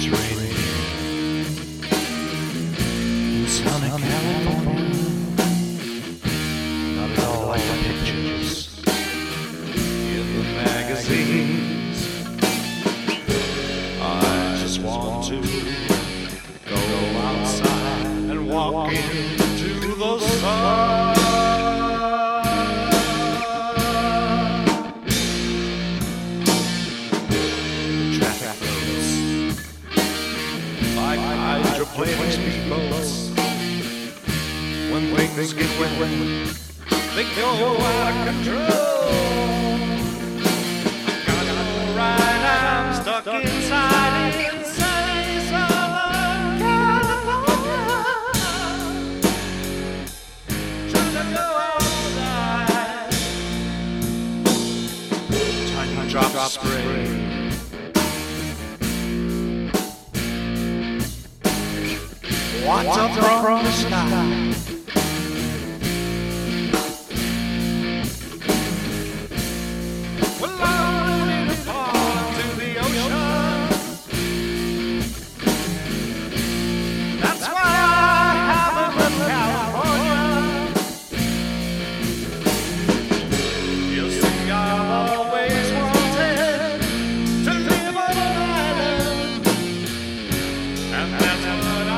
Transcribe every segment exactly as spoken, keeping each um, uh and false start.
it's raining in sunny California. Not at all like the pictures in the magazines. I just want to go outside and walk into the sun. Hydroplaning speedboats. When things get wet, they go out of control. Gotta go right, I'm stuck inside, inside Southern California. Trying to go outside. Tiny drops of spray. What's up from the sky? Well, I'm ready to fall into the ocean. That's why I haven't left California. You see, I've always wanted to live on an island, and that's what I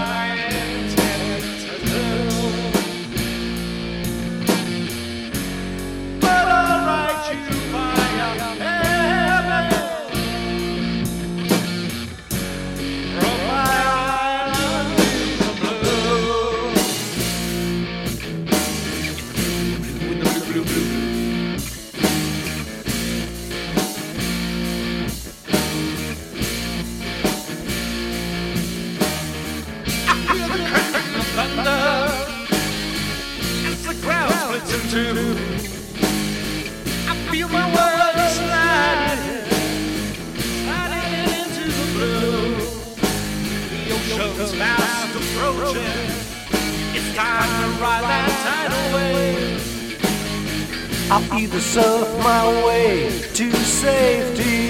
into. I feel my world sliding, sliding into the blue. The ocean's fast approaching. It's time to ride that tidal wave. I'll either surf my way to safety,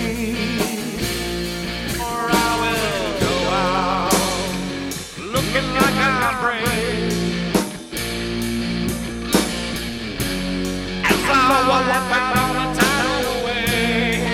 or I will go out looking like I'm brave. I walk back on the tidal wave.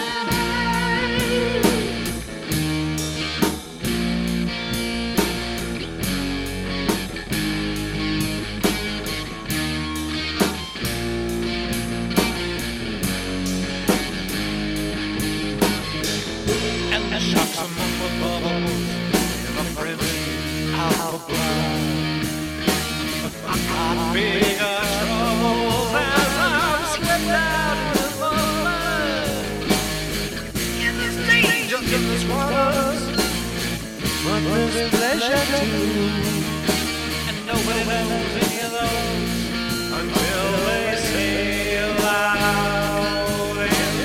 And the shocks among the bubbles in the frenzy out of blood. I got bigger troubles as I'm swept out in the mud. In this danger, in this waters, but there's pleasure too. And nobody knows any of those until they sail out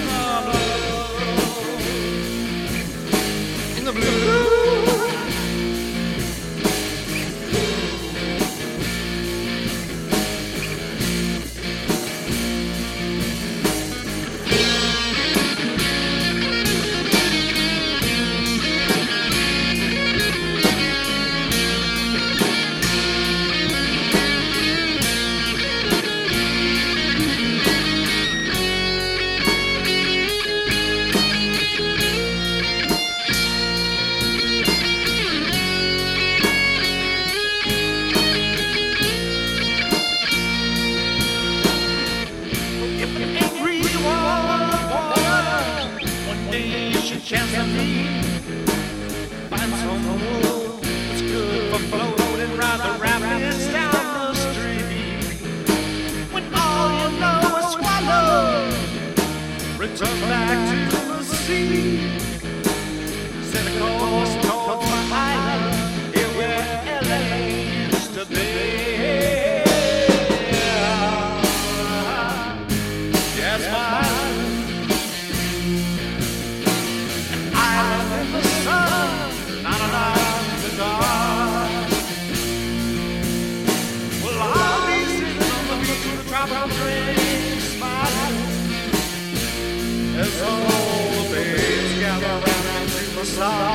in the blue. In the blue. Chance of me, find some wood that's good for floating round the rapids down the street. When all you know is swallow, return back to the sea. Set a course towards my island, here where L A used to be. Yes, my in the sun, not around the dark. Well, I'll be sitting on the beach with a tropical drink, smiling as all the babes gather around and sing the song.